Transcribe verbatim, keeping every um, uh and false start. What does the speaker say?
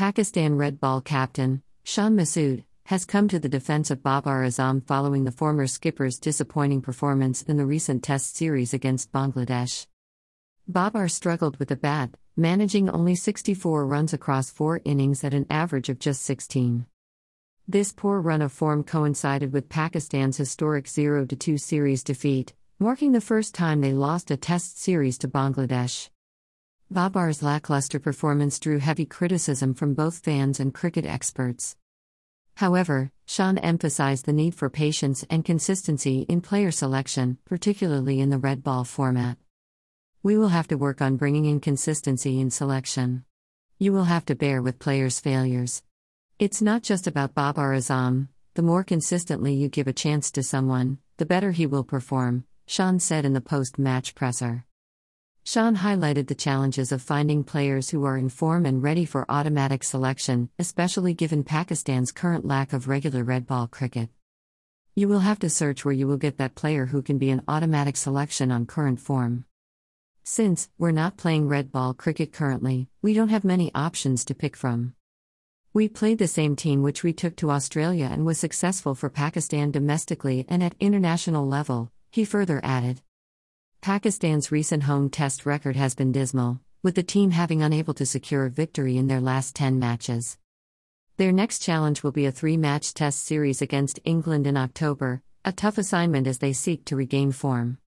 Pakistan Red Ball captain, Shan Masood, has come to the defense of Babar Azam following the former skipper's disappointing performance in the recent Test series against Bangladesh. Babar struggled with the bat, managing only sixty-four runs across four innings at an average of just sixteen. This poor run of form coincided with Pakistan's historic zero to two series defeat, marking the first time they lost a Test series to Bangladesh. Babar's lackluster performance drew heavy criticism from both fans and cricket experts. However, Shan emphasized the need for patience and consistency in player selection, particularly in the red ball format. "We will have to work on bringing in consistency in selection. You will have to bear with players' failures. It's not just about Babar Azam. The more consistently you give a chance to someone, the better he will perform," Shan said in the post-match presser. Shan highlighted the challenges of finding players who are in form and ready for automatic selection, especially given Pakistan's current lack of regular red ball cricket. "You will have to search where you will get that player who can be an automatic selection on current form. Since we're not playing red ball cricket currently, we don't have many options to pick from. We played the same team which we took to Australia and was successful for Pakistan domestically and at international level," he further added. Pakistan's recent home Test record has been dismal, with the team having unable to secure a victory in their last ten matches. Their next challenge will be a three-match Test series against England in October, a tough assignment as they seek to regain form.